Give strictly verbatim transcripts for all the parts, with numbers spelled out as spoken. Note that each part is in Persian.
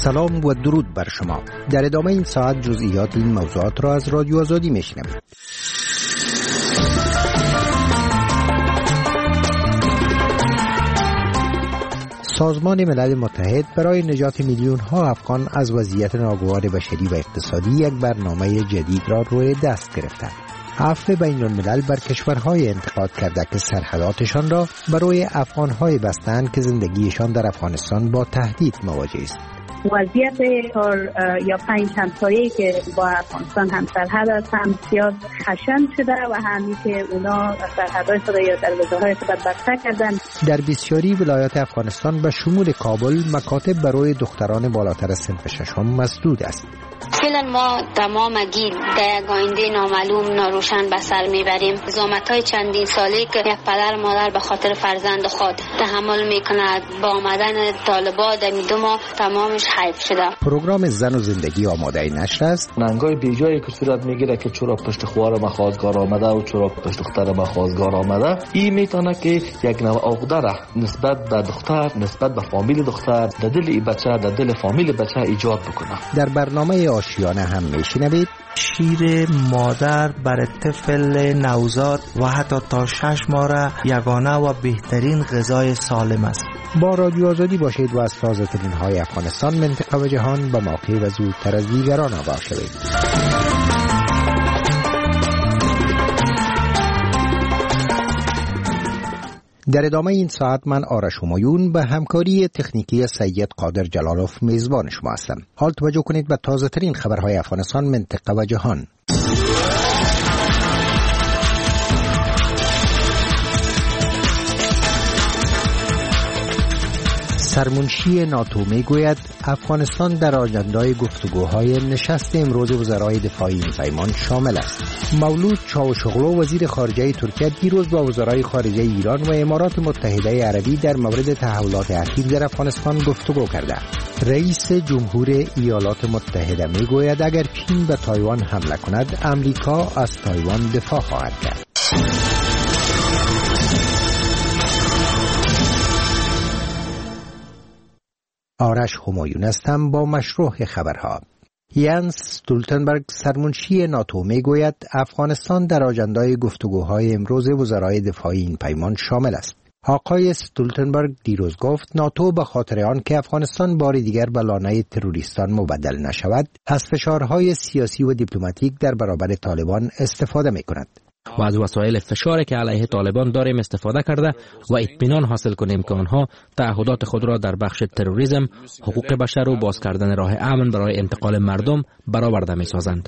سلام و درود بر شما. در ادامه این ساعت جزئیات این موضوعات را از رادیو آزادی میشنوید. سازمان ملل متحد برای نجات میلیون ها افغان از وضعیت ناگوار بشری و اقتصادی یک برنامه جدید را روی دست گرفته. عفو بین الملل بر کشورهای انتقاد کرده که سرحداتشان را برای افغانهای بستند که زندگیشان در افغانستان با تهدید مواجه است. وضعیت کار یا پنج همسایه‌ای که با افغانستان هم سرحد است هم زیاد خشن شده و همین که اونا سرحدهای خود یا دروازه‌های خود بسته کردن. در بسیاری ولایات افغانستان به شمول کابل مکاتب برای دختران بالاتر از صنف ششم مسدود است. فعلا ما تمام گیر در یک آینده نامعلوم ناروشن به سر میبریم. زحمت‌های چندین ساله که یک پدر مادر به خاطر فرزند خود تحمل میکند با آمدن طالبان در دو ماه تمامش حیف شده. پروگرام زن و زندگی آماده نشر است. ننگای بیجایی که صورت میگیره که چرا پشت خوار ما خواستگار آمده و چرا پشت دختر ما خواستگار آمده، این میتونه که یک نوع عقده نسبت به دختر، نسبت به فامیل دختر در دل این بچه، در دل فامیل بچه ایجاد بکنه. در برنامه آشیانه هم میشنوید شیر مادر برای طفل نوزاد و حتی تا شش ماه یگانه و بهترین غذای سالم است. با رادیو آزادی باشید و از تازه ترین های افغانستان، منطقه و جهان به موقع و زودتر از دیگران آگاه شوید. در ادامه این ساعت من آرش همایون به همکاری تکنیکی سید قادر جلالوف میزبان شما هستم. حال توجه کنید به تازه ترین خبرهای افغانستان، منطقه و جهان. سرمنشی ناتو میگوید افغانستان در آجندای گفتگوهای نشست امروز وزرای دفاعی این پیمان شامل است. مولود چاوشوغلو وزیر خارجه ترکیه دیروز با وزرای خارجه ایران و امارات متحده عربی در مورد تحولات اخیر در افغانستان گفتگو کرده. رئیس جمهور ایالات متحده میگوید اگر چین به تایوان حمله کند، امریکا از تایوان دفاع خواهد کرد. آرش همایون هستم با مشروع خبرها. یانس استولتنبرگ سرمنشی ناتو میگوید افغانستان در آجندای گفتگوهای امروز وزرای دفاعی این پیمان شامل است. آقای استولتنبرگ دیروز گفت ناتو به خاطر آن که افغانستان بار دیگر به لانه تروریستان مبدل نشود، از فشارهای سیاسی و دیپلماتیک در برابر طالبان استفاده میکند. و از وسایل فشاری که علیه طالبان داریم استفاده کرده و اطمینان حاصل کنیم که آنها تعهدات خود را در بخش تروریسم، حقوق بشر و باز کردن راه امن برای انتقال مردم برآورده می‌سازند.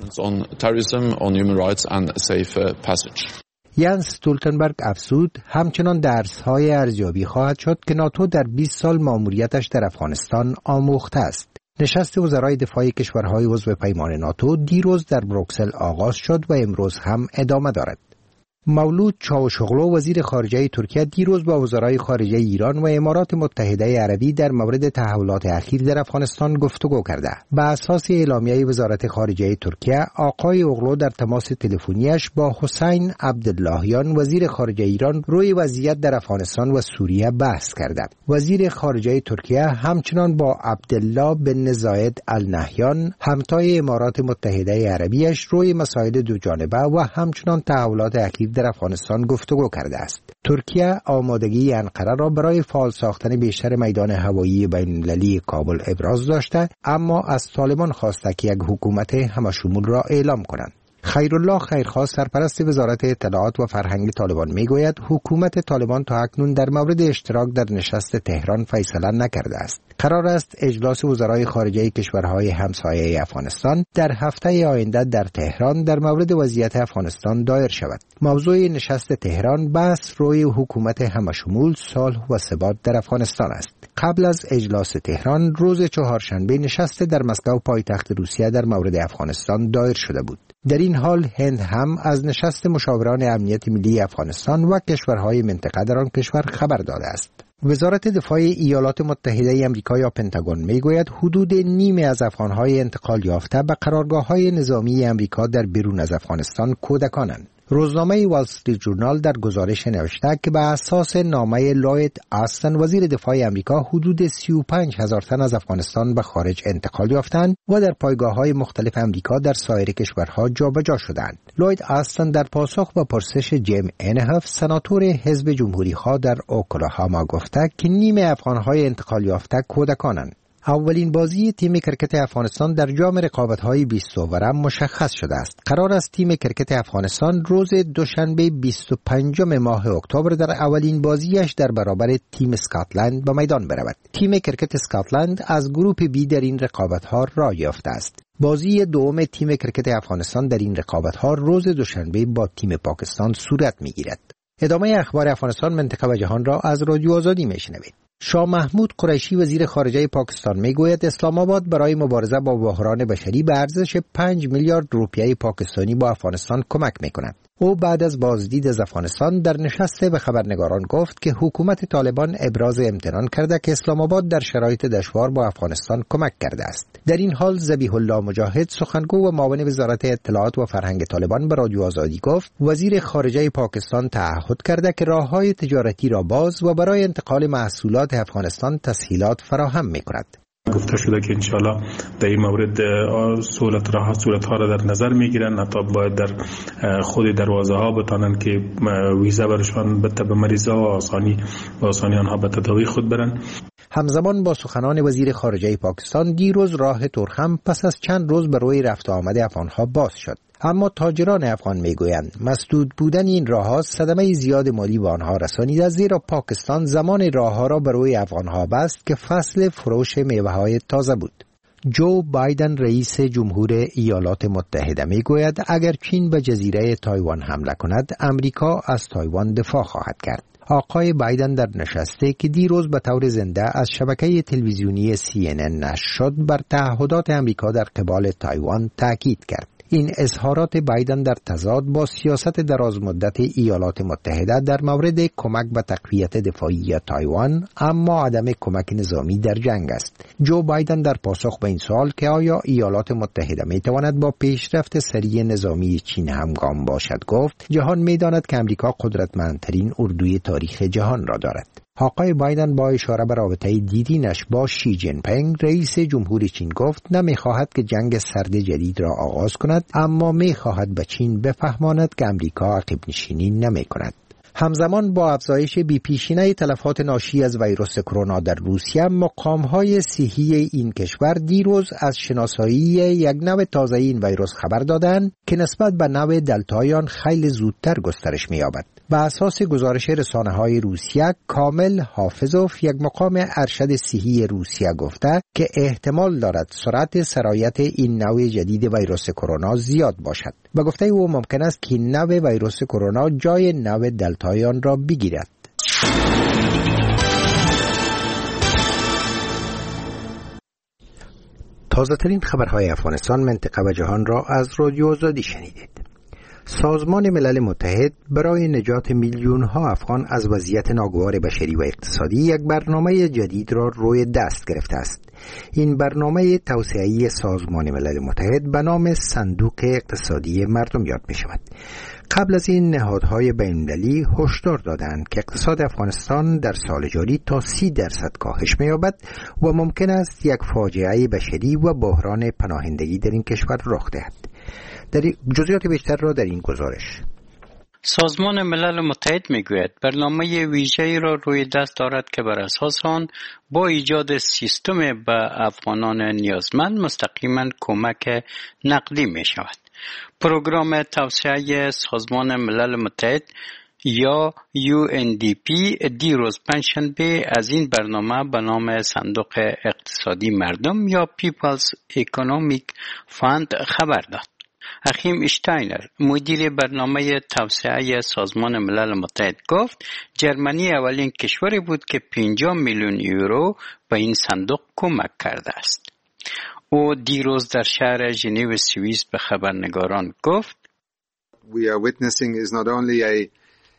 یانس استولتنبرگ افزود همچنان درس‌های ارزیابی خواهد شد که ناتو در بیست سال مأموریتش در افغانستان آموخته است. نشست وزرای دفاعی کشورهای عضو پیمان ناتو دیروز در بروکسل آغاز شد و امروز هم ادامه دارد. مولود چاوشوغلو وزیر خارجه ترکیه دیروز با وزرای خارجه ایران و امارات متحده عربی در مورد تحولات اخیر در افغانستان گفتگو کرده. بر اساس اعلامیه وزارت خارجه ترکیه، آقای اوغلو در تماس تلفنیش با حسین عبداللهیان وزیر خارجه ایران روی وضعیت در افغانستان و سوریه بحث کرده. وزیر خارجه ترکیه همچنان با عبدالله بن زاید النهیان همتای امارات متحده عربیش روی مسائل دو جانبه و همچنان تحولات اخیر در افغانستان گفتگو کرده است. ترکیه آمادگی انقره را برای فعال ساختن بیشتر میدان هوایی بین‌المللی کابل ابراز داشته، اما از طالبان خواسته که یک حکومت همشمول را اعلام کنند. خیرالله خیرخواه سرپرست وزارت اطلاعات و فرهنگ طالبان میگوید حکومت طالبان تا اکنون در مورد اشتراک در نشست تهران فیصله نکرده است. قرار است اجلاس وزرای خارجه کشورهای همسایه افغانستان در هفته آینده در تهران در مورد وضعیت افغانستان دایر شود. موضوع نشست تهران بحث روی حکومت همشمول، صلح و ثبات در افغانستان است. قبل از اجلاس تهران روز چهارشنبه نشست در مسکو پایتخت روسیه در مورد افغانستان دایر شده بود. در این حال هند هم از نشست مشاوران امنیت ملی افغانستان و کشورهای منطقه در آن کشور خبر داده است. وزارت دفاع ایالات متحده آمریکا یا پنتاگون میگوید حدود نیمی از افغانهای انتقال یافته به قرارگاه‌های نظامی آمریکا در بیرون از افغانستان کودکانند. روزنامه وال استریت جورنال در گزارش نوشته که بر اساس نامه لوید آستن وزیر دفاع آمریکا حدود سی و پنج هزار تن از افغانستان به خارج انتقال یافتند و در پایگاه‌های مختلف آمریکا در سایر کشورها جابجا شدند. لوید آستن در پاسخ به پرسش جیم انهف سناتور حزب جمهوری‌خواه در اوکلاهاما گفته که نیمه افغان‌های انتقال یافته کودکانند. اولین بازی تیم کرکت افغانستان در جام رقابت‌های بیست اوورم مشخص شده است. قرار است تیم کرکت افغانستان روز دوشنبه بیست و پنجم ماه اکتبر در اولین بازیش در برابر تیم اسکاتلند به میدان برود. تیم کرکت اسکاتلند از گروپ بی در این رقابت‌ها راه یافته است. بازی دوم تیم کرکت افغانستان در این رقابت‌ها روز دوشنبه با تیم پاکستان صورت می‌گیرد. ادامه اخبار افغانستان، منطقه و جهان را از رادیو آزادی می‌شنوید. شاه محمود قریشی وزیر خارجه پاکستان میگوید اسلام آباد برای مبارزه با بحران بشری به ارزش پنج میلیارد روپیه پاکستانی با افغانستان کمک میکند. او بعد از بازدید از افغانستان در نشست به خبرنگاران گفت که حکومت طالبان ابراز امتنان کرده که اسلام آباد در شرایط دشوار با افغانستان کمک کرده است. در این حال ذبیح الله مجاهد سخنگو و معاون وزارت اطلاعات و فرهنگ طالبان به رادیو آزادی گفت وزیر خارجه پاکستان تعهد کرده که راههای تجارتی را باز و برای انتقال محصولات افغانستان تسهیلات فراهم می‌کند. گفته شده که انشالله در این مورد سهولت راه سهولت ها را در نظر میگیرن، حتی باید در خود دروازه ها بتانن که ویزا برشان بده به مریضا و آسانی و آسانی آنها به تداوی خود برن. همزمان با سخنان وزیر خارجه پاکستان دیروز راه تورخم پس از چند روز به روی رفت آمد افغانها باز شد. اما تاجران افغان میگویند مسدود بودن این راه‌ها صدمه زیاد مالی به آنها رسانیده، زیرا پاکستان زمان راه‌ها را به روی افغانها بست که فصل فروش میوه‌های تازه بود. جو بایدن رئیس جمهور ایالات متحده میگوید اگر چین به جزیره تایوان حمله کند، امریکا از تایوان دفاع خواهد کرد. آقای بایدن در نشستی که دیروز به طور زنده از شبکه تلویزیونی سی ان ان نشر شد بر تعهدات امریکا در قبال تایوان تاکید کرد. این اظهارات بایدن در تضاد با سیاست درازمدت ایالات متحده در مورد کمک به تقویت دفاعی تایوان اما عدم کمک نظامی در جنگ است. جو بایدن در پاسخ به این سوال که آیا ایالات متحده می تواند با پیشرفت سریع نظامی چین همگام باشد گفت جهان می داند که امریکا قدرتمندترین اردوی تاریخ جهان را دارد. آقای بایدن با اشاره به رابطه دیدینش با شی جین پینگ رئیس جمهور چین گفت نمی‌خواهد که جنگ سرد جدید را آغاز کند، اما می‌خواهد به چین بفهماند که امریکا عقب نشینی نمی‌کند. همزمان با افزایش بی‌پیشینه تلفات ناشی از ویروس کرونا در روسیه، مقام‌های صحی این کشور دیروز از شناسایی یک نوع تازه این ویروس خبر دادند که نسبت به نوع دلتایان خیلی زودتر گسترش می‌یابد. به اساس گزارش رسانه‌های روسیه، کامل حافظوف یک مقام ارشد صحی روسیه گفته که احتمال دارد سرعت سرایت این نوع جدید ویروس کرونا زیاد باشد. به گفته او ممکن است که نوع ویروس کرونا جای نوع دلتایان را بگیرد. تازه ترین خبرهای افغانستان، منطقه و جهان را از رادیو آزادی شنیدید. سازمان ملل متحد برای نجات میلیون ها افغان از وضعیت ناگوار بشری و اقتصادی یک برنامه جدید را روی دست گرفته است. این برنامه توسعه‌ای سازمان ملل متحد به نام صندوق اقتصادی مردم یاد می شود. قبل از این نهادهای بین‌المللی هشدار دادند که اقتصاد افغانستان در سال جاری تا سی درصد کاهش می‌یابد و ممکن است یک فاجعه بشری و بحران پناهندگی در این کشور رخ دهد. در جزئیات بیشتر را در این گزارش. سازمان ملل متحد میگوید برنامه ویژه‌ای را روی دست دارد که بر اساس آن با ایجاد سیستم به افغانان نیازمند مستقیما کمک نقدی می شود. پروگرام توسعه سازمان ملل متحد یا یو ان دی پی دیروز پنجشنبه از این برنامه به نام صندوق اقتصادی مردم یا پیپلز اکونومیک فاند خبر داد. اخیم اشتاینر مدیر برنامه توسعه سازمان ملل متحد گفت جرمنی اولین کشوری بود که پنجاه میلیون یورو به این صندوق کمک کرده است. او دیروز در شهر ژنو سوئیس به خبرنگاران گفت We are witnessing is not only a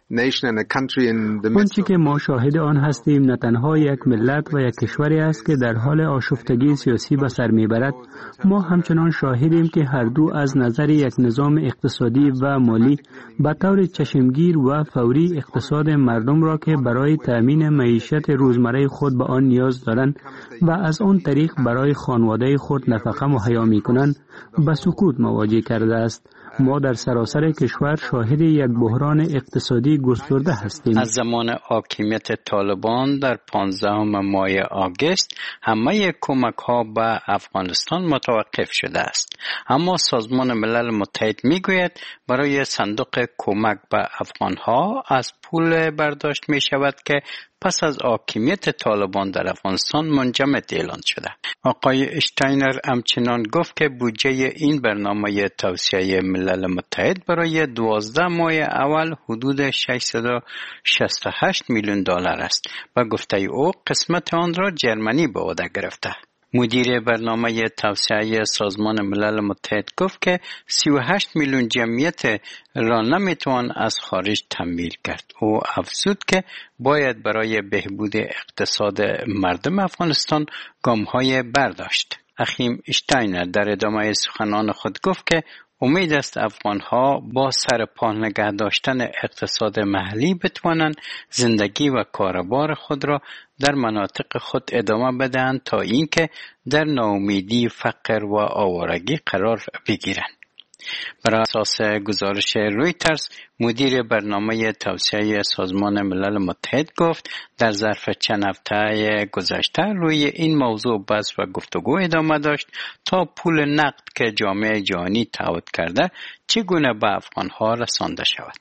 آنچه که ما شاهد آن هستیم نه تنها یک ملت و یک کشوری است که در حال آشفتگی سیاسی به سر میبرد، ما همچنان شاهدیم که هر دو از نظر یک نظام اقتصادی و مالی به طور چشمگیر و فوری اقتصاد مردم را که برای تأمین معیشت روزمره خود به آن نیاز دارند و از آن طریق برای خانواده خود نفقه مهیا می‌کنند به سقوط مواجه کرده است. ما در سراسر کشور شاهد یک بحران اقتصادی گسترده هستیم. از زمان حاکمیت طالبان در پانزدهم ماه آگوست همه کمک ها به افغانستان متوقف شده است. اما سازمان ملل متحد میگوید برای صندوق کمک به افغان ها از پول برداشت می شود که پس از حاکمیت طالبان در افغانستان منجمد اعلان شده. آقای اشتاینر همچنان گفت که بودجه این برنامه توسعه ملل متحد برای دوازده ماه اول حدود ششصد و شصت و هشت میلیون دلار است و گفته او قسمت آن را جرمنی به عهده گرفته. مدیر برنامه توسعه سازمان ملل متحد گفت که سی و هشت میلیون جمعیت را نمیتوان از خارج تمویل کرد. او افزود که باید برای بهبود اقتصاد مردم افغانستان گام‌های برداشت. اخیم اشتاینر در ادامه سخنان خود گفت که امید است افغان‌ها با سر پا نگه داشتن اقتصاد محلی بتوانند زندگی و کاروبار خود را در مناطق خود ادامه بدهند تا اینکه در ناامیدی، فقر و آوارگی قرار بگیرند. بر اساس گزارش رویترز، مدیر برنامه توسعه سازمان ملل متحد گفت در ظرف چند هفته گذشته روی این موضوع بحث و گفتگو ادامه داشت تا پول نقد که جامعه جهانی تعهد کرده چگونه به افغانها رسانده شود.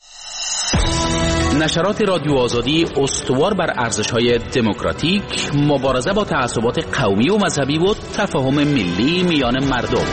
نشرات رادیو آزادی استوار بر ارزش‌های دموکراتیک، مبارزه با تعصبات قومی و مذهبی و تفاهم ملی میان مردم.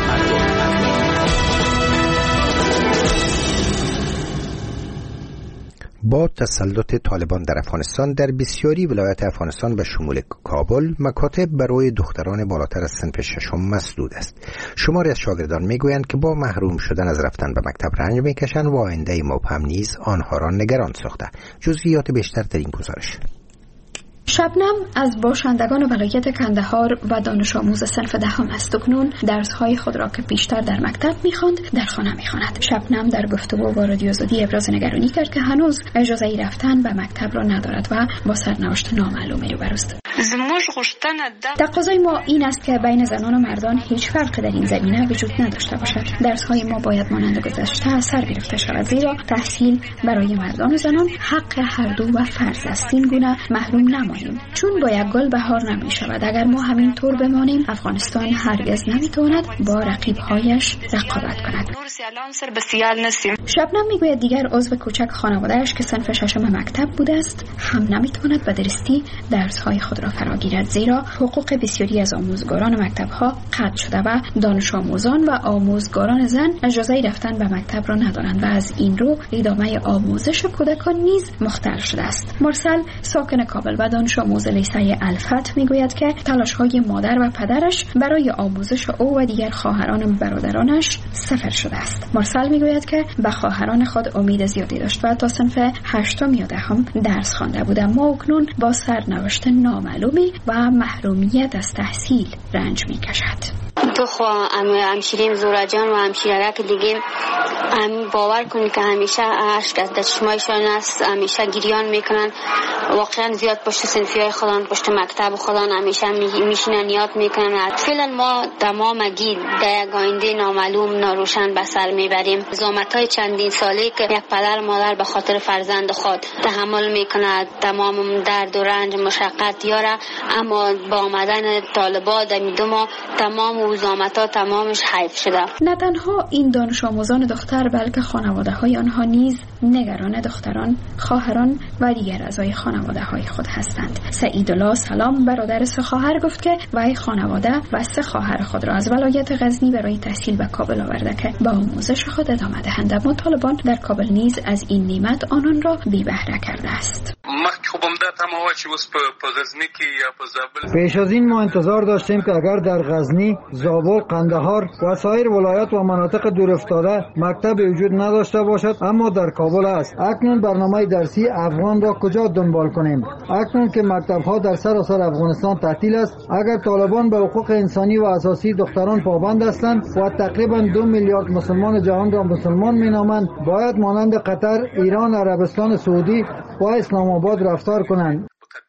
با تسلط طالبان در افغانستان در بسیاری ولایات افغانستان به شمول کابل مکاتب برای دختران بالاتر از صنف ششم مسدود است. شماری از شاگردان میگویند که با محروم شدن از رفتن به مکتب رنج میکشند و آینده مبهم نیز آنها را نگران ساخته. جزئیات بیشتر در این گزارش. شبنم از باشندگان ولایت کندهار و دانش آموز صنف دهم است. اکنون درس‌های خود را که بیشتر در مکتب می‌خواند در خانه می‌خواند. شبنم در گفتگو با رادیو آزادی ابراز نگرانی کرد که هنوز اجازه رفتن به مکتب را ندارد و با سرنوشت نامعلومی روبروست. تقاضای ما این است که بین زنان و مردان هیچ فرقی در این زمینه وجود نداشته باشد. درس‌های ما باید مانند گذشته از سر گرفته شود، زیرا تحصیل برای مردان و زنان حق هر دو و فرض است. این گونه محروم نمانیم، چون با یک گل بهار نمی شود. اگر ما همین طور بمانیم افغانستان هرگز نمیتواند با رقیبهایش رقابت کند. شبنم میگوید دیگر عضو کوچک خانواده‌اش که صنف ششم مکتب بوده است هم نمیتواند به درستی درس‌های خود را فرا گیرد، زیرا حقوق بسیاری از آموزگاران مکتب‌ها قطع شده و دانش آموزان و آموزگاران زن اجازه رفتن به مکتب را ندارند و از این رو ادامه آموزش کودکان نیز مختل شده است. مرسل ساکن کابل و دانش آموز لیسه الفت میگوید که تلاش‌های مادر و پدرش برای آموزش او و دیگر خواهران و برادرانش صفر شده است. مرسل میگوید که به خواهران خود امید زیادی داشت و تا صنف هشتم یا دهم درس خوانده بود، اما اکنون با سرنوشت نامعلومی و محرومیت از تحصیل رنج میکشد. تو خوا همشیریم زورا جان و همشیرک دیگه هم باور کنید که همیشه اشک از چشمایشان است، همیشه گریان میکنن. واقعا زیاد پشت صنفیای خودان، پشت مکتب خودان همیشه میشینن یاد میکنن. فعلا ما تمام گیل در یک آینده نامعلوم ناروشن به سر میبریم. زحمت‌های چندین ساله که یک پدر مادر به خاطر فرزند خود تحمل میکند، تمام درد و رنج مشقت یاره، اما با آمدن طالبان در میدوما تمام زحمت‌ها تمامش حیف شده. نه تنها این دانش آموزان دختر بلکه خانواده های آنها نیز نگران دختران، خواهران و دیگر اعضای خانواده های خود هستند. سعیدالله سلام برادر سه خواهر گفت که وی خانواده و سه خواهر خود را از ولایت غزنی برای تحصیل به کابل آورده که به آموزش خود ادامه دهند، اما طالبان در کابل نیز از این نعمت آنان را بی بهره کرده است. پیش از این ما انتظار داشتیم که اگر در غزنی کابل، قندهار و سایر ولایات و مناطق دورافتاده مکتب وجود نداشته باشد، اما در کابل است. اکنون برنامه درسی افغان را کجا دنبال کنیم؟ اکنون که مکتب‌ها در سراسر افغانستان تعطیل است، اگر طالبان به حقوق انسانی و اساسی دختران پابند هستند و تقریبا دو میلیارد مسلمان جهان را مسلمان می‌نامند، باید مانند قطر، ایران، عربستان سعودی و اسلام آباد رفتار کنند.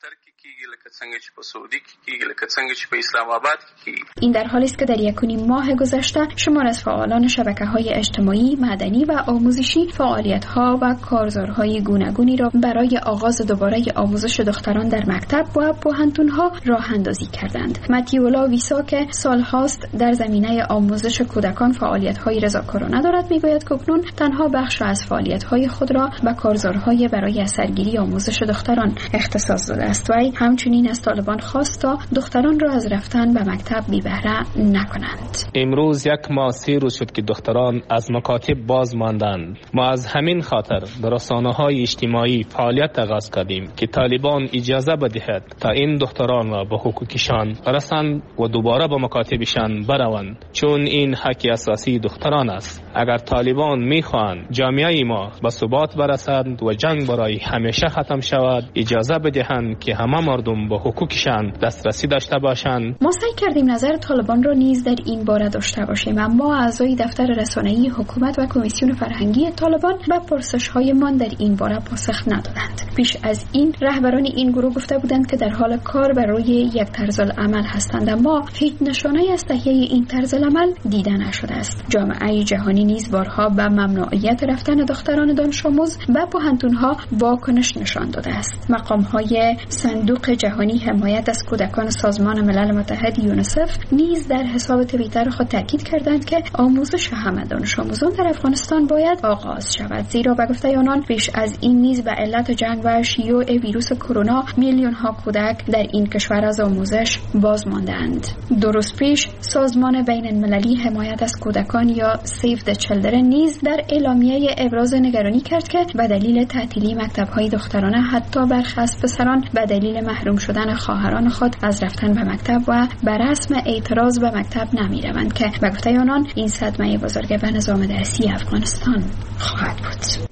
این در حالی است که در یک و نیم ماه گذشته شمار از فعالان شبکه‌های اجتماعی، مدنی و آموزشی فعالیت‌ها و کارزارهای گوناگونی را برای آغاز دوباره آموزش دختران در مکتب و پوهنتون‌ها راه اندازی کردند. متیولا ویسا که سال‌هاست در زمینه آموزش کودکان فعالیت‌های رضاکارانه دارد می‌گوید که اکنون تنها بخش از فعالیت‌های خود را به کارزارهای برای اثرگیری آموزش دختران اختصاص داده است و همچنین از طالبان خواست تا دختران را از رفتن به مکتب بی بهره نکنند. امروز یک ماه سی روز شد که دختران از مکاتب باز ماندند. ما از همین خاطر در رسانه‌های اجتماعی فعالیت آغاز کردیم که طالبان اجازه بدهد تا این دختران را به حقوقشان برسند و دوباره به مکاتبشان بروند، چون این حق اساسی دختران است. اگر طالبان میخواهند جامعه ما به ثبات برسد و جنگ برای همیشه ختم شود، اجازه بدهند که همه مردم به حقوقشان دسترسی داشته باشند. ما سعی کردیم نظر طالبان را نیز در این باره داشته باشیم، اما اعضای دفتر رسانه‌ای حکومت و کمیسیون فرهنگی طالبان به پرسش‌هایمان در این باره پاسخ ندادند. پیش از این رهبران این گروه گفته بودند که در حال کار بر روی یک طرز العمل هستند، اما هیچ نشانه‌ای از تهیه این طرز العمل دیده نشده است. جامعه جهانی نیز بارها به ممنوعیت رفتن دختران دانش آموز به پوهنتون‌ها واکنش نشان داده است. مقام‌های صندوق جهانی حمایت از کودکان سازمان ملل متحد یونیسف نیز در حساب توییتر خود تاکید کردند که آموزش همه دانش آموزان در افغانستان باید آغاز شود، زیرا به گفته آنان پیش از این نیز به علت جنگ و شیوع ویروس کرونا میلیون ها کودک در این کشور از آموزش باز ماندند. دو روز پیش سازمان بین المللی حمایت از کودکان یا سیو د چیلدرن نیز در اعلامیه ابراز نگرانی کرد که به دلیل تعطیلی مکتب‌های دخترانه حتی برخی از پسران به دلیل محروم شدن خواهران خود از رفتن به مکتب و بر رسم اعتراض به مکتب نمی‌روند که به گفته آنان این صدمه بزرگ به نظام درسی افغانستان خواهد بود.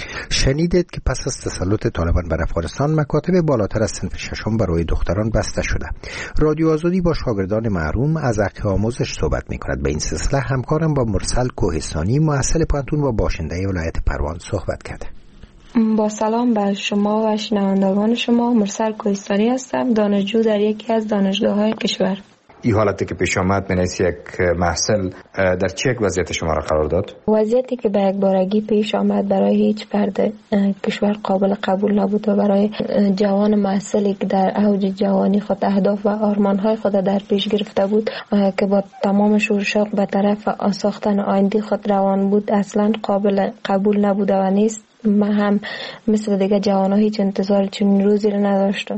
شنیدید که پس از تسلط طالبان بر افغانستان مکاتب بالاتر از صنف ششم برای دختران بسته شده. رادیو آزادی با شاگردان محروم از حق آموزش صحبت می‌کند. به این سلسله همکارم با مرسل کوهستانی محصل پانتون و باشنده ولایت پروان صحبت کرده. با سلام بر شما و شنوندگان شما، مرسل کوهستانی هستم، دانشجو در یکی از دانشگاه‌های کشور. این حالتی که پیش آمد من از یک محصل در چه یک وضعیت شما را قرار داد؟ وضعیتی که به یک بارگی پیش آمد برای هیچ فرد کشور قابل قبول نبود و برای جوان محصلی که در اوج جوانی خود اهداف و آرمان‌های خود در پیش گرفته بود که با تمام شور شوق به طرف ساختن آینده خود روان بود اصلا قابل قبول نبود و نیست. من هم مثل دیگه جوان‌ها هیچ انتظار چنین روزی را نداشتم.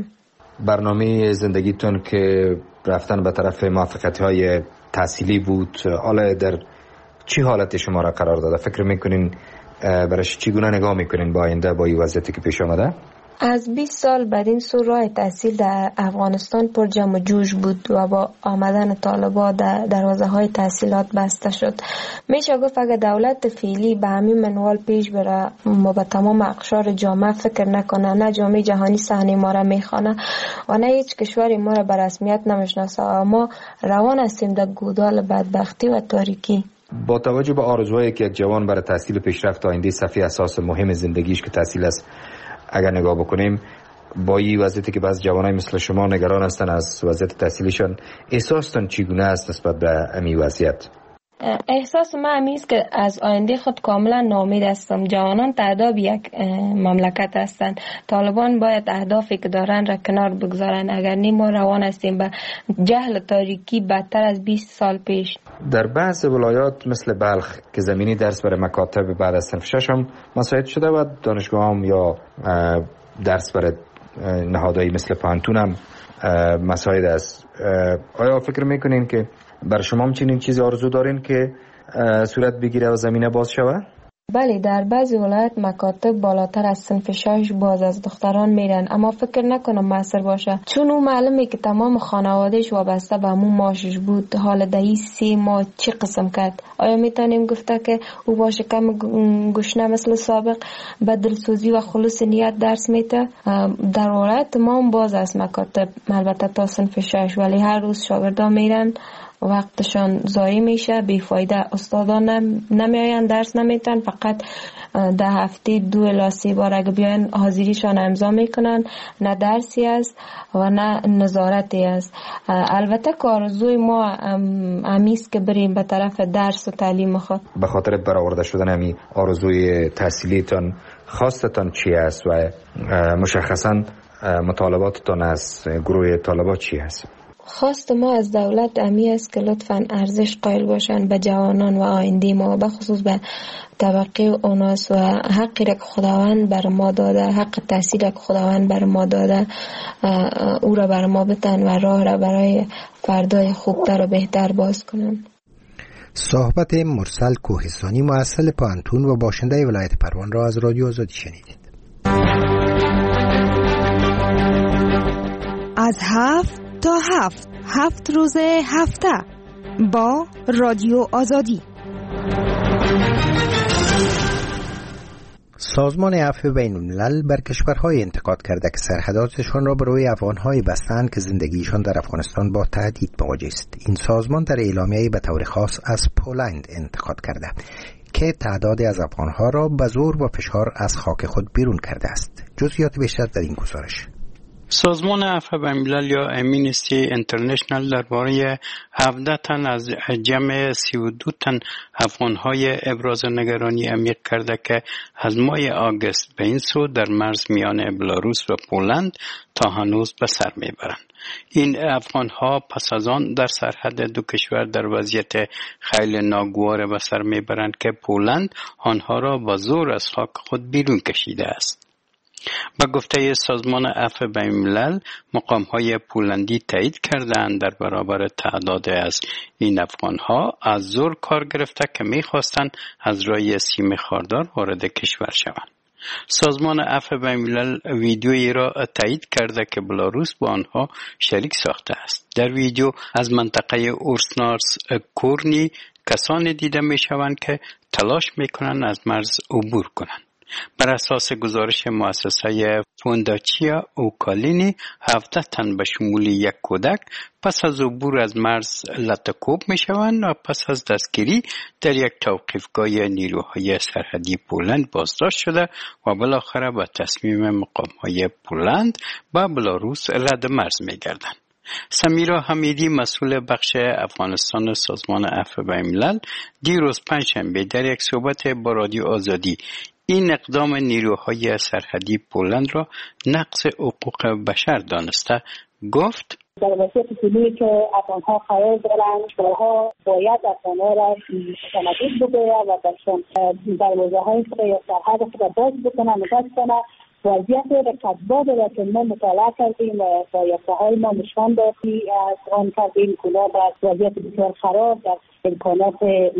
برنامه زندگیتون که رفتن به طرف موفقیت‌های تحصیلی بود، حالا در چی حالت شما را قرار داده؟ فکر میکنین برایش چگونه نگاه میکنین با آینده با این وضعیتی که پیش آمده؟ از بیست سال بعد این سو راه تحصیل در افغانستان پر جمع جوش بود و با آمدن طالبان در دروازه های تحصیلات بسته شد. میشه گفت اگر دولت فعلی به همین منوال پیش بره، ما به تمام اقشار جامعه فکر نکنه، نه جامعه جهانی صحنه ما را میخوانه و نه هیچ کشوری ما را به رسمیت نمیشناسه، ما روان هستیم در گودال بدبختی و تاریکی. با توجه به آرزوهایی که یک جوان برای تحصیل پیشرفت آینده صفحه اساس مهم زندگیش که تحصیل است اگر نگاه بکنیم، با این وضعیتی که بعض جوانای مثل شما نگران هستن از وضعیت تحصیلیشان، احساستون چگونه است نسبت به این وضعیت؟ احساس من همی است که از آینده خود کاملا ناامید هستم. جوانان تعداد یک مملکت هستند. طالبان باید اهدافی که دارن را کنار بگذارن، اگر نی ما روان هستیم به جهل تاریکی بدتر از بیست سال پیش. در بعض ولایات مثل بلخ که زمینی درس برای مکاتب بعد از صنف ششم مساعد شده و دانشگاه هم یا درس برای نهادهایی مثل پانتون هم مساعد است. آیا فکر میکنین که برای شما هم چنین چیزی آرزو دارین که صورت بگیره و زمینه باز شود؟ بله، در بعضی ولایت مکاتب بالاتر از صنف شش باز از دختران میرن، اما فکر نکنم موثر باشه، چون او معلومه که تمام خانوادهش وابسته به همون معاشش بود. حال دهی سه ماه چی قسم کرد؟ آیا میتونیم گفته که او با شکم گشنه مثل سابق به دلسوزی و خلوص نیت درس میده؟ در ولایت ما باز از مکاتب، البته تا صنف شش، ولی هر روز شاگردان میرن، وقتشان ضایع میشه، بیفایده. استادان نمیاین، درس نمیتن، فقط ده هفته دو الی سه بار اگه بیاین حاضریشان امضا میکنن. نه درسی است و نه نظارتی است. البته که آرزوی ما امیست که بریم به طرف درس و تعلیم خود. به خاطر برآورده شدن امی آرزوی تحصیلیتان خواستتان چی است و مشخصا مطالباتتان از گروه طالبات چی است؟ خواست ما از دولت امی است که لطفاً ارزش قائل باشند به جوانان و آینده ما، به خصوص به طبقه اوناس، و حقی را که خداوند بر ما داده، حق تحصیل را که خداوند بر ما داده، او را بر ما بتن و راه را برای فردای خوبتر و بهتر باز کنند. صحبت مرسل کوهستانی، مؤسس پانتون و باشنده ولایت پروان را از رادیو آزادی شنیدید. از هفت تا هفت هفت روز هفته با رادیو آزادی. سازمان عفو بین الملل بر کشورهای انتقاد کرده که سرحداتشان را برای افغان‌های بستند که زندگیشان در افغانستان با تهدید مواجه است. این سازمان در اعلامیه‌ای به طور خاص از پولند انتقاد کرده که تعدادی از افغان‌ها را به زور و فشار از خاک خود بیرون کرده است. جزئیات بیشتر در این گزارش. سازمان عفو بین الملل یا امنیستی اینترنشنال درباره هفده تن از جمع سی و دو تن افغان‌های ابراز نگرانی عمیق کرده که از ماه آگوست به این سو در مرز میان بلاروس و پولند تا هنوز به سر میبرند. این افغان‌ها پس از آن در سرحد دو کشور در وضعیت خیلی ناگوار به سر میبرند که پولند آنها را با زور از خاک خود بیرون کشیده است. با گفته سازمان عفو بین الملل، مقام‌های پولندی تایید کردند در برابر تعداد از این افغان‌ها از زور کار گرفته که می‌خواستند از راه سیم خاردار وارد کشور شوند. سازمان عفو بین الملل ویدیویی را تایید کرده که بلاروس با آنها شریک ساخته است. در ویدیو از منطقه اورسنارس کورنی کسانی دیده می‌شوند که تلاش می‌کنند از مرز عبور کنند. بر اساس گزارش مؤسسه فونداچیا اوکالینی، هفده تن به شمول یک کودک پس از عبور از مرز لطکوب می شوند و پس از دستگیری در یک توقیفگاه نیروهای سرحدی پولند بازداشت شده و بالاخره با تصمیم مقام‌های پولند با بلاروس رد مرز می گردند. سمیرا حمیدی، مسئول بخش افغانستان سازمان عفو بین الملل، دیروز پنجشنبه در یک صحبت با رادیو آزادی این اقدام نیروهای سرحدی پولند را نقض حقوق بشر دانسته گفت: در وضعیت فعلی که افغان‌ها قرار دارند، کشورها باید افغان‌ها را تمدید بگوید و درشان دروازه‌های خود یا سرحد خود باز بکنند و باز کنند. وضعیت رکب‌باد را که ما مطالعه کردیم و با یافته‌های ما نشان دادیم از آن کردیم که ما در وضعیت بسیار خراب در امکانات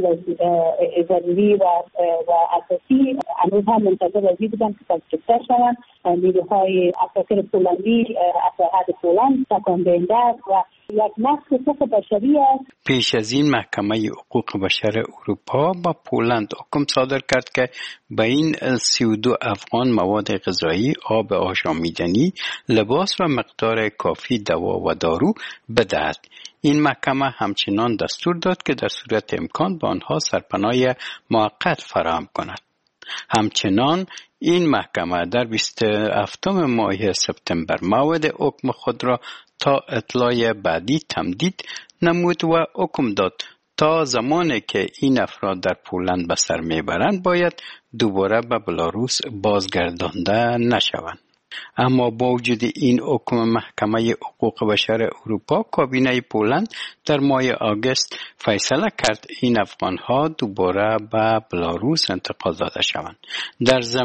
ضروری و و اساسی هنوز هم منتظر از این بودن که تجدید شوند. نیروهای اساکر پولندی سرحد پولند تکان دهنده است و یک نقض حقوق بشری است. پیش از این محکمه حقوق بشر اروپا با پولند حکم صادر کرد که به این سی و دو افغان مواد غذایی، آب آشامیدنی، لباس و مقدار کافی دوا و دارو بدهد. این محکمه همچنان دستور داد که در صورت امکان به آنها سرپناه موقت فراهم کند. همچنان این محکمه در بیست و هفتم ماه سپتامبر موعد حکم خود را تا اطلاع بعدی تمدید نمود و حکم داد تا زمانی که این افراد در پولند به سر میبرند باید دوباره به بلاروس بازگردانده نشوند. اما با وجود این حکم محکمه حقوق بشر اروپا، کابینه پولند در ماه آگوست فیصله کرد این افغانها دوباره به بلاروس انتقال داده شوند. در ضمن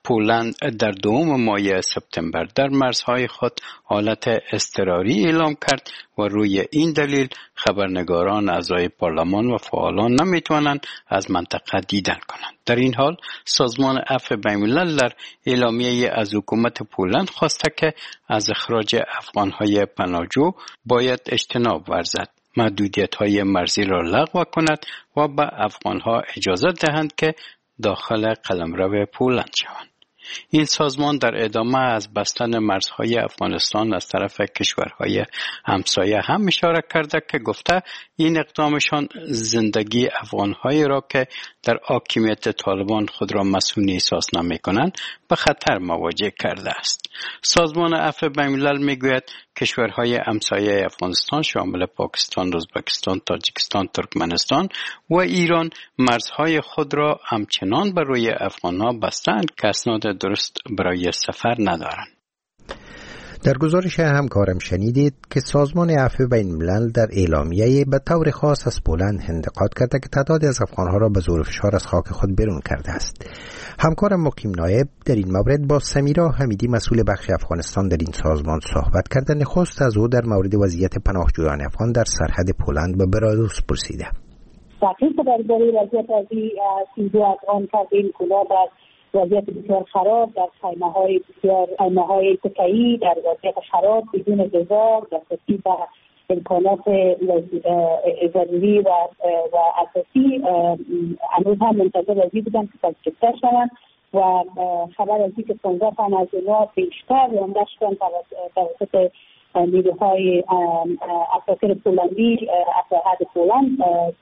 پولند در دوم ماه سپتامبر در مرزهای خود حالت اضطراری اعلام کرد و روی این دلیل خبرنگاران، اعضای پارلمان و فعالان نمیتوانند از منطقه دیدن کنند. در این حال سازمان عفو بین‌الملل در اعلامیه از حکومت پولند خواسته که از اخراج افغانهای پناهجو باید اجتناب ورزد، محدودیت‌های مرزی را لغو کند و به افغانها اجازه دهند که داخل قلمرو پولند شوند. این سازمان در ادامه از بستن مرزهای افغانستان از طرف کشورهای همسایه هم اشاره کرده که گفته این اقدامشان زندگی افغانهایی را که در حاکمیت طالبان خود را مسئول احساس نمی کنند به خطر مواجه کرده است. سازمان عفو بین‌الملل میگوید کشورهای همسایه افغانستان شامل پاکستان، ازبکستان، تاجیکستان، ترکمنستان و ایران مرزهای خود را همچنان بر روی افغانها بستند که اسناد درست برای سفر ندارند. در گزارش همکارم شنیدید که سازمان عفو بین‌الملل در اعلامیه به طور خاص از پولند انتقاد کرده که تعدادی از افغانها را به زور فشار از خاک خود بیرون کرده است. همکارم مقیم نایب در این مورد با سمیرا حمیدی مسئول بخش افغانستان در این سازمان صحبت کرده. نخست از او در مورد وضعیت پناهجویان افغان در سرحد پولند و براروس پرسیده. تحقیق درباره وضعیت از دو افغان کردیم کلا در وضعیت بسیار خراب در خیمه های بسیار خیمه های تکه‌ای در وضعیت خراب بدون غذا دسترسی به امکانات ضروری و و اساسی هنوز هم منتظر از این بودن که تجدید شوند و خبر از این که پانزده تن از اینا بیشتر رانده شدن توسط نیروهای اساکر پولندی از سرحد پولند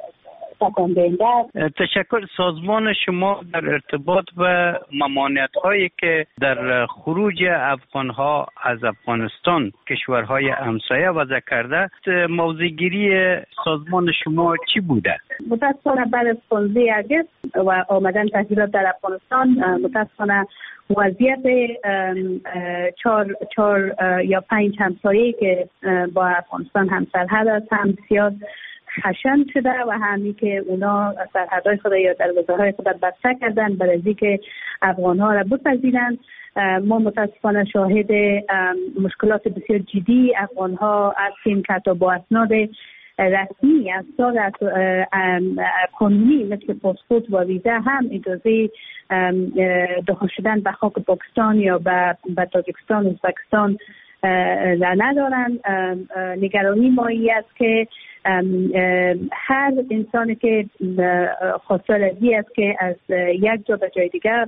تشکر. سازمان شما در ارتباط به ممانعت هایی که در خروج افغان ها از افغانستان کشورهای همسایه وضع کرده، موضوع گیری سازمان شما چی بوده؟ متاسفانه بعد از پانزده آگوست و آمدن تحصیلات در افغانستان متاسفانه وضعیت چهار چهار یا پنج همسایه که با افغانستان همسرحد است هم بسیار خشن شده و همی که اونا سرحدهای خود یا دروازه‌های خود بسته کردن برای اینکه افغان‌ها را بپذیرند. ما متاسفانه شاهد مشکلات بسیار جدی افغان‌ها هستیم که حتی با اسناد رسمی از سال قانونی مثل پاسپورت و ویزا هم اجازه داخل شدن به خاک پاکستان یا به تاجیکستان و ازبکستان را ندارن. نگرانی ما این است که هر انسانی که خواستار ازی است که از یک جا به جای دیگر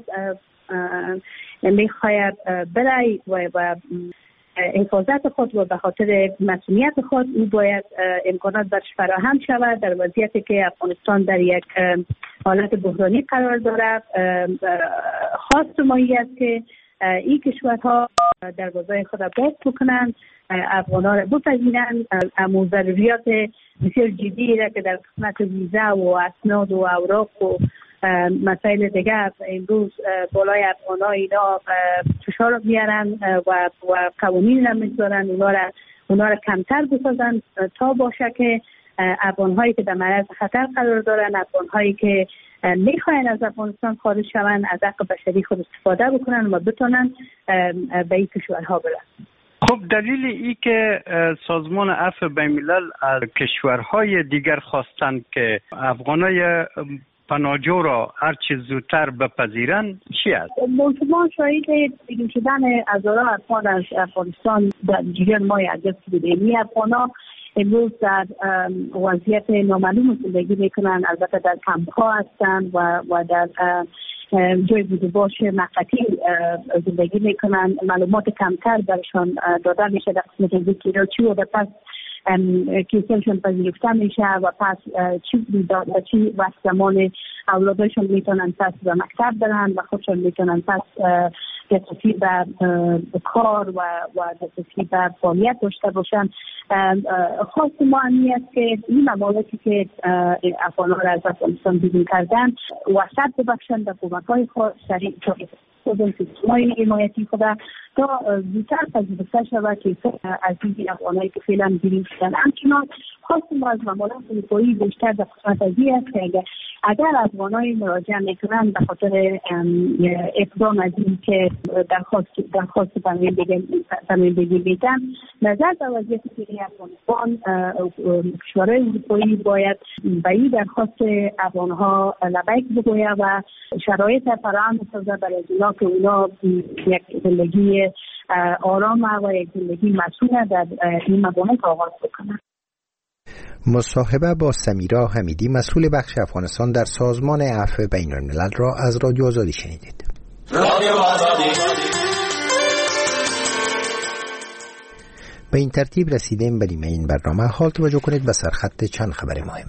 میخواید برای و حفاظت خود و به خاطر مسئولیت خود او باید امکانات برش فراهم شود. در وضعیتی که افغانستان در یک حالت بحرانی قرار دارد، خواست ما این است که این کشورها دروازه‌های خود را باز بکنند، افغان‌ها را بپذیرند، اما ضروریات بسیار جدی را که در قسمت ویزا و اسناد و اوراق و مسائل دیگر امروز بالای افغان‌ها اینا فشار میارن و و قوانین را میذارن اونا را اونا را کمتر بسازن تا باشه که افغان‌هایی که در معرض خطر قرار دارن، افغان‌هایی که میخواین از افغانستان خارج شوند از حق بشری خود استفاده بکنن و بتونن به این کشورها برن. خب دلیل ای که سازمان عفو بین‌الملل از کشورهای دیگر خواستند که افغانای پناهجو را هر چه زودتر بپذیرند چی است؟ ما شاهد بیرون شدن هزاران افغان از افغانستان در جریان ماه آگوست بودیم. این افغان‌ها امروز در وضعیت نامعلوم زندگی میکنن، البته در کمپ ها هستن و و در جای بود باش مقطعی زندگی میکنن. معلومات کمتر برشان داده میشه در قسمت ذکیراتی و در پس کیسهشون پذیرفته میشه و پس چی و چی وقت زمان اولادشون میتونن پس به مکتب برن و خودشون میتونن پس دسترسی به کار و و دسترسی به فعالیت داشته باشن. خاص ما همی است که این ممالکی که افغان‌ها را از افغانستان بیرون کردن وسط ببخشن به حکومت‌های خود سریع سیستم‌های حمایتی خود تا زودتر پذیرفته شود که از این افغانایی که فعلا گریز شدن. همچنان خواستیم از ماموران اروپایی بیشتر در قسمت ازی است که اگر, اگر افغانایی مراجعه میکنند به خاطر اقدام از این که درخواست درخواست پناهندگی میدن، نظر در وضعیت فعلی افغانستان کشورهای اروپایی باید به این درخواست افغانها لبیک بگوید و شرایط فراهم بسازد برای اونا که اونا یک زندگی آرام و یک زندگی مسئول در این موانع آغاز بکنند. مصاحبه با سمیرا حمیدی، مسئول بخش افغانستان در سازمان عفو بین الملل را از رادیو آزادی شنیدید. رادیو آزادی. به این ترتیب رسیدیم به نیمه این برنامه. حال توجه کنید به سرخط چند خبر مهم.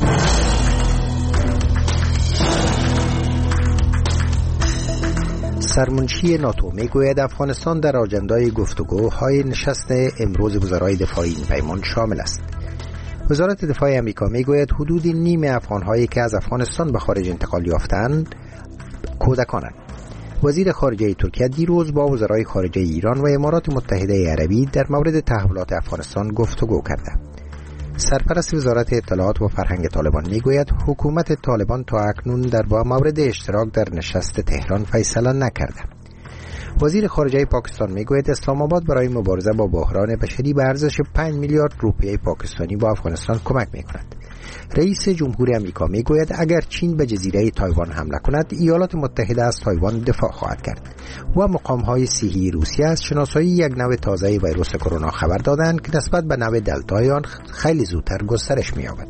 سرمنشی ناتو میگوید افغانستان در آجندای گفتگوهای نشست امروز وزرای دفاع این پیمان شامل است. وزارت دفاع امریکا میگوید حدود نیم افغان‌هایی که از افغانستان به خارج انتقال یافتند کودکانند. وزیر خارجه ترکیه دیروز با وزرای خارجه ایران و امارات متحده عربی در مورد تحولات افغانستان گفتگو کرده. سرپرست وزارت اطلاعات و فرهنگ طالبان میگوید حکومت طالبان تا اکنون در مورد اشتراک در نشست تهران فیصله نکرده. وزیر خارجه پاکستان میگوید اسلام آباد برای مبارزه با بحران بشری به ارزش پنج میلیارد روپیه پاکستانی با افغانستان کمک میکند. رئیس جمهور آمریکا میگوید اگر چین به جزیره تایوان حمله کند، ایالات متحده از تایوان دفاع خواهد کرد. و مقام‌های صحی روسیه از شناسایی یک نوع تازه ویروس کرونا خبر دادند که نسبت به نوع دلتا آن خیلی زودتر گسترش می‌یابد.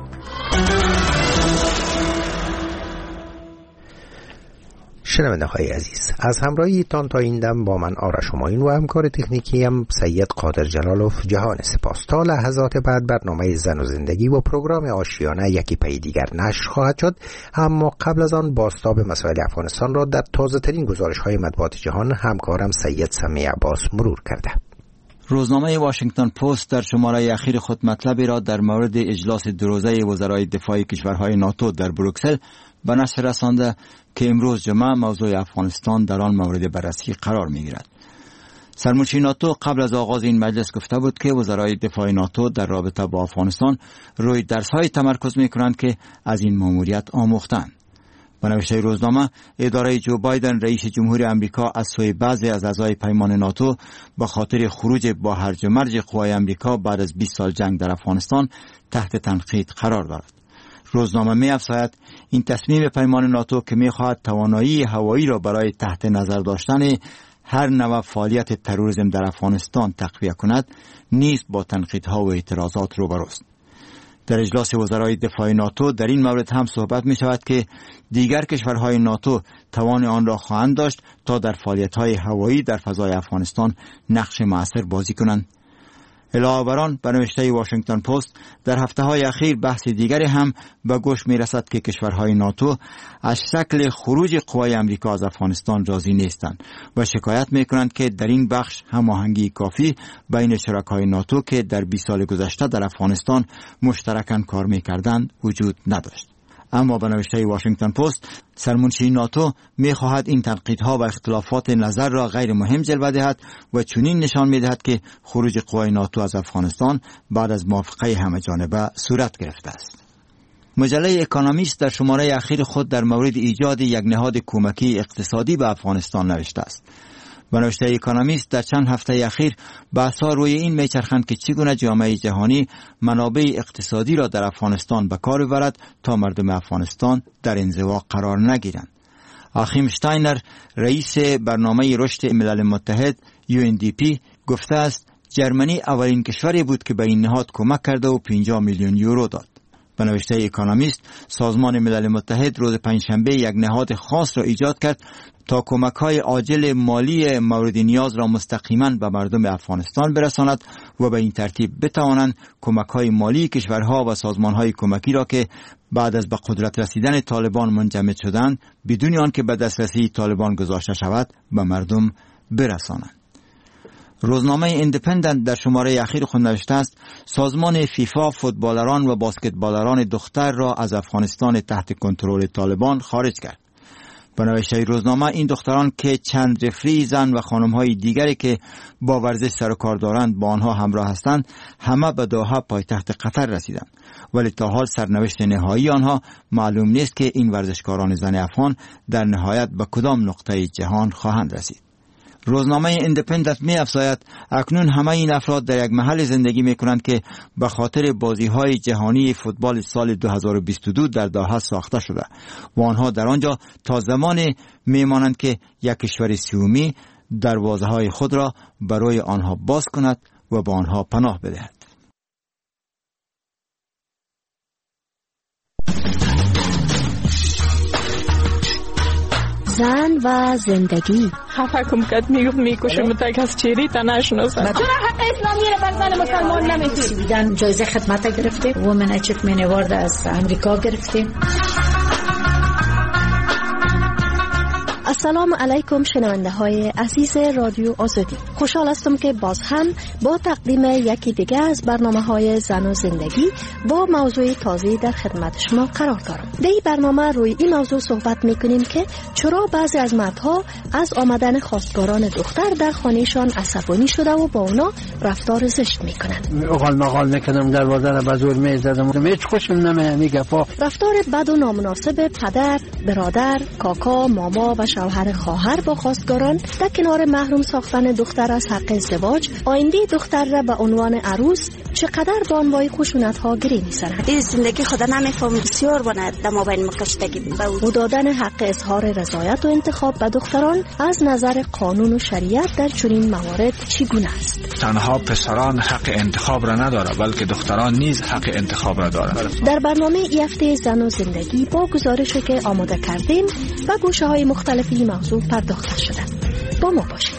شنونده های عزیز، از همراهی تان تا این دم با من آرش همایون و همکار تکنیکی هم سید قادر جلالوف جهان سپاس. تا لحظات بعد برنامه زن و زندگی و پروگرام آشیانه یکی پی دیگر نشر خواهد شد، اما قبل از آن بازتاب مسائل افغانستان را در تازه ترین گزارش های مطبوعات جهان همکارم سید سمی عباس مرور کرده. روزنامه واشنگتن پست در شماره اخیر خود مطلبی را در مورد اجلاس دو روزه وزرای دفاع کشورهای ناتو در بروکسل به نشر رسانده که امروز جمعه موضوع افغانستان در آن مورد بررسی قرار می‌گیرد. سرمنشی ناتو قبل از آغاز این مجلس گفته بود که وزرای دفاع ناتو در رابطه با افغانستان روی درس‌های تمرکز می‌کنند که از این مأموریت آموختند. به نوشته روزنامه، اداره جو بایدن رئیس جمهور آمریکا از سوی بعضی از اعضای پیمان ناتو به خاطر خروج با هرج و مرج قوای آمریکا بعد از بیست سال جنگ در افغانستان تحت تنقید قرار دارد. روزنامه می افزاید این تصمیم پیمان ناتو که می خواهد توانایی هوایی را برای تحت نظر داشتن هر نوع فعالیت تروریسم در افغانستان تقویت کند نیز با تنقیدها و اعتراضات روبروست. در اجلاس وزرای دفاع ناتو در این مورد هم صحبت می شود که دیگر کشورهای ناتو توان آن را خواهند داشت تا در فعالیت‌های هوایی در فضای افغانستان نقش مؤثر بازی کنند. علاوه بر آن، به نوشته واشنگتن پست، در هفته‌های اخیر بحث دیگری هم به گوش می‌رسد که کشورهای ناتو از شکل خروج قوای آمریکا از افغانستان راضی نیستند و شکایت می‌کنند که در این بخش هماهنگی کافی بین شرکای ناتو که در بیست سال گذشته در افغانستان مشترکاً کار می‌کردند وجود نداشت. اما به نوشته واشنگتن پست، سرمنشی ناتو می‌خواهد این تنقیدها و اختلافات نظر را غیر مهم جلوه دهد و چنین نشان می‌دهد که خروج قوای ناتو از افغانستان بعد از موافقه همه‌جانبه صورت گرفته است. مجله اکونومیست در شماره اخیر خود در مورد ایجاد یک نهاد کمکی اقتصادی به افغانستان نوشته است. به نوشته اکونومیست در چند هفته اخیر بحث‌ها روی این میچرخند که چگونه جامعه جهانی منابع اقتصادی را در افغانستان به کار ببرد تا مردم افغانستان در انزوا قرار نگیرند. آخیم شتاینر رئیس برنامه رشد ملل متحد یو ان دی پی گفته است جرمنی اولین کشوری بود که به این نهاد کمک کرده و پنجاه میلیون یورو داد. به نوشته اکونومیست، سازمان ملل متحد روز پنجشنبه یک نهاد خاص را ایجاد کرد تا کمک‌های عاجل مالی مورد نیاز را مستقیما به مردم افغانستان برساند و به این ترتیب بتوانند کمک‌های مالی کشورها و سازمان‌های کمکی را که بعد از به قدرت رسیدن طالبان منجمد شدند بدون آنکه به دسترسی طالبان گذاشته شود به مردم برسانند. روزنامه ایندیپندنت در شماره اخیر خود نوشته است سازمان فیفا فوتبالران و باسکتبالران دختر را از افغانستان تحت کنترل طالبان خارج کرد. به نوشته روزنامه این دختران که چند رفری زن و خانم‌های دیگری که با ورزش سر و کار دارند با آنها همراه هستند همه به دوحه پایتخت قطر رسیدند، ولی تا حال سرنوشت نهایی آنها معلوم نیست که این ورزشکاران زن افغان در نهایت به کدام نقطه جهان خواهند رسید. روزنامه ایندیپندنت می افزاید اکنون همه این افراد در یک محل زندگی می کنند که به خاطر بازی های جهانی فوتبال سال دو هزار و بیست و دو در دوحه ساخته شده و آنها در آنجا تا زمانی می مانند که یک کشور سومی دروازه های خود را برای آنها باز کند و به آنها پناه بدهد. زن و زندگی. خفه کم کد میگفت میکشم تک از چیری تا نشناسم. چرا حق اسلامی رو بر زن مسلمان نمیدی؟ دیدن جایزه خدمت گرفتیم، وومن اچیومنت اوارد از امریکا گرفتیم. السلام علیکم شنونده های عزیز رادیو آزادی. خوشحال هستم که باز هم با تقدیم یکی دیگه از برنامه های زن و زندگی با موضوع تازه در خدمت شما قرار دارم. در این برنامه روی این موضوع صحبت میکنیم که چرا بعضی از مردها از آمدن خواستگاران دختر در خانهشان عصبانی شده و با اونا رفتار زشت میکنند. اقال مقال میکنم در وادر بزور میزدم هیچ خوشم نمیاد میگفا. رفتار بد و نامناسب پدر، برادر، کاکا، ماما و شوهر خواهر با خواستگاران در کنار محروم ساختن دختر از حق ازدواج، آینده دختر را به عنوان عروس چقدر به انواع خشونت ها گری می‌زنند. این زندگی خدا نمیفهم بسیار بنا در مابین مکشتگی و دادن حق اظهار رضایت و انتخاب به دختران از نظر قانون و شریعت در چنین موارد چگونه است؟ تنها پسران حق انتخاب را ندارد بلکه دختران نیز حق انتخاب را دارند. در برنامه ای هفته زن و زندگی با گزارشی که آماده کردیم و گوشه های مختلفی موضوع پرداخته شده. با ما باشید.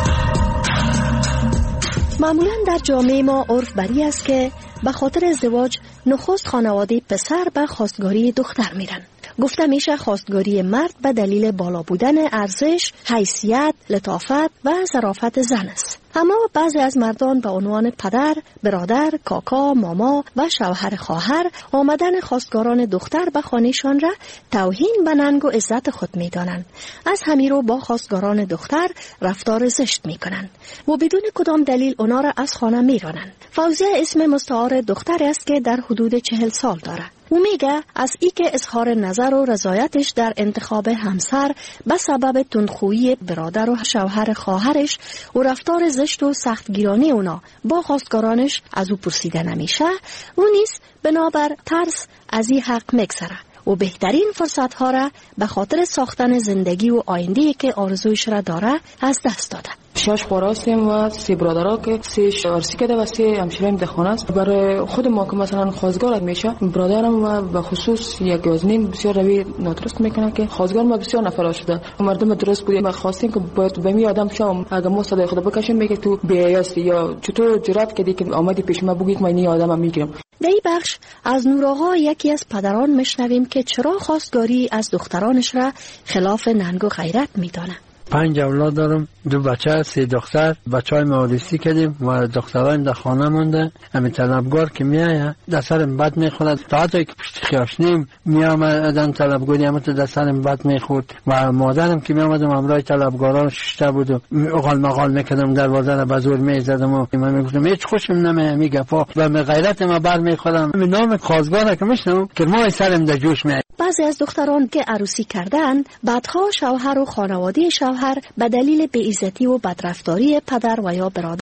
معمولا در جامعه ما عرف بری است که به خاطر ازدواج نخست خانواده پسر به خواستگاری دختر میرن. گفته میشه خواستگاری مرد به دلیل بالا بودن ارزش، حیثیت، لطافت و ظرافت زن است. اما بعضی از مردان به عنوان پدر، برادر، کاکا، ماما و شوهر خواهر آمدن خواستگاران دختر به خانهشان را توهین به ننگ و عزت خود میدانند. از همین رو با خواستگاران دختر رفتار زشت میکنند و بدون کدام دلیل اونا را از خانه میرانند. فوزیه اسم مستعار دختر است که در حدود چهل سال دارد. او میگه از ای که اظهار نظر و رضایتش در انتخاب همسر به سبب تندخویی برادر و شوهر خواهرش و رفتار زشت و سختگیرانه اونا با خواستگارانش از او پرسیده نمیشه، او نیز بنابر ترس از این حق میگذره و بهترین فرصت ها را به خاطر ساختن زندگی و آینده‌ای که آرزویش را داره از دست داده. شش خواهر هستیم و سه برادرها که سه عروسی کرده و سه همشیریم در خانه است. برای خود ما که مثلا خواستگار میشه، برادرم و به خصوص یک یازنین بسیار روی نادرست میکنه که خواستگار ما بسیار نفرا شده. مردم درست بود ما خواستیم که باید به می آدم شام اگه ما صدای خدا بکشیم میگه تو بی‌حیاسی یا چطور جرأت کردی که آمدی پیش ما بگی که من این آدمم میگیرم. در این بخش از نوراها یکی از پدران میشنویم که چرا خواستگاری از دخترانش را خلاف ننگ و غیرت میدانه. پنج اولاد دارم، دو بچه، سه دختر. بچهای ما عروسی کردیم و دخترایم در خانه مونده. همین طلبگار که میایه در سرم بد میخورد، تا حتی که پشت خیاشنیم میامدن طلبگاری هم در سرم بد میخورد و مادرم که میامدم همراه طلبگاران ششته بود و اقال مقال میکردم دروازه را به زور میزدم و من میگفتم هیچ خوشم نمیاد میگفا و به غیرت ما بر میخورم. نام خواستگار که میشنم که ما سرم در جوش میاد. بعضی از دختران که عروسی کردن بعدها شوهر و خانواده شوهر به دلیل بی‌عزتی و بدرفتاری پدر و یا برادر